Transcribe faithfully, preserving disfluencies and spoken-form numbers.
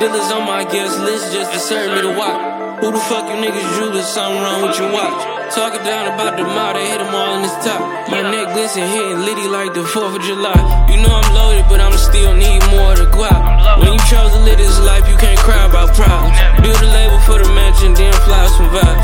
dealers on my guest list just to serve me the watch. Who the fuck you niggas drew? There's something wrong with your watch. Talking down about the mouth, they hit them all in this top. My neck glisten, hitting litty like the fourth of July. You know I'm loaded, but I'ma still need more to go out. When you chose to live this life, you can't cry about problems. Build a label for the mansion, then fly some vibes.